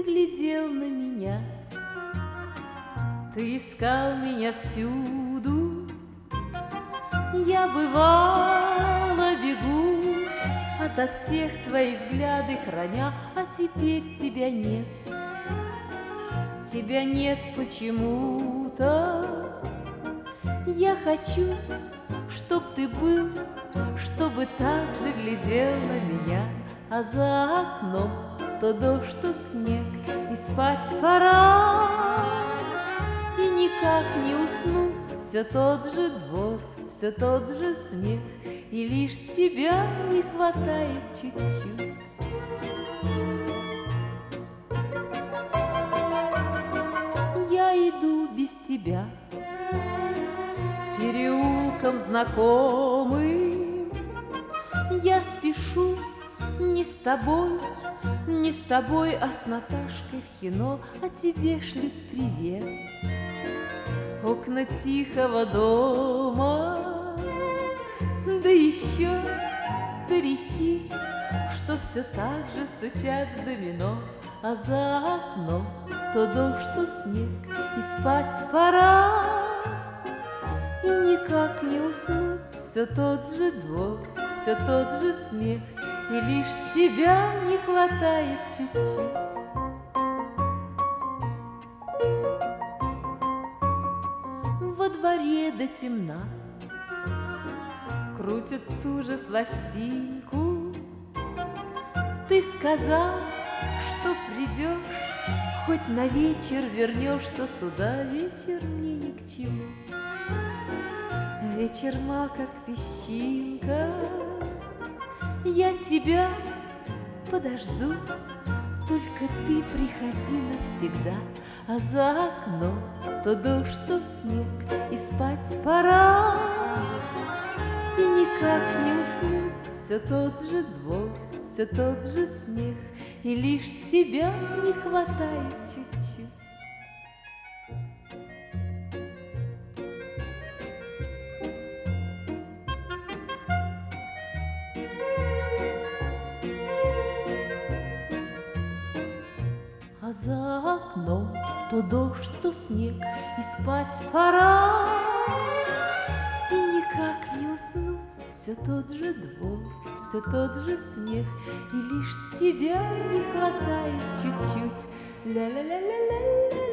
глядел на меня. Ты искал меня всюду, я бывало бегу, ото всех твои взгляды храня, а теперь тебя нет. Тебя нет почему-то. Я хочу, чтоб ты был, чтобы так же глядел на меня, а за окном то дождь, то снег, и спать пора. И никак не уснуть, все тот же двор, все тот же смех, и лишь тебя не хватает чуть-чуть. Я иду без тебя переулком знакомым, я спешу не с тобой, не с тобой, а с Наташкой в кино, а тебе шлют привет. Окна тихого дома, да еще старики, что все так же стучат в домино, а за окном то дождь, то снег, и спать пора. И никак не уснуть, все тот же двор, все тот же смех, и лишь тебя не хватает чуть-чуть. Во дворе до темна крутят ту же пластинку. Ты сказал, что придешь, хоть на вечер вернешься сюда. Вечер мне ни к чему, вечер мал, как песчинка. Я тебя подожду, только ты приходи навсегда, а за окном то дождь, то снег, и спать пора. И никак не уснуть, все тот же двор, все тот же смех, и лишь тебя не хватает чуть-чуть. А за окном то дождь, то снег, и спать пора. И никак не уснуть, все тот же двор, все тот же смех, и лишь тебя не хватает чуть-чуть. Ля-ля-ля-ля-ля.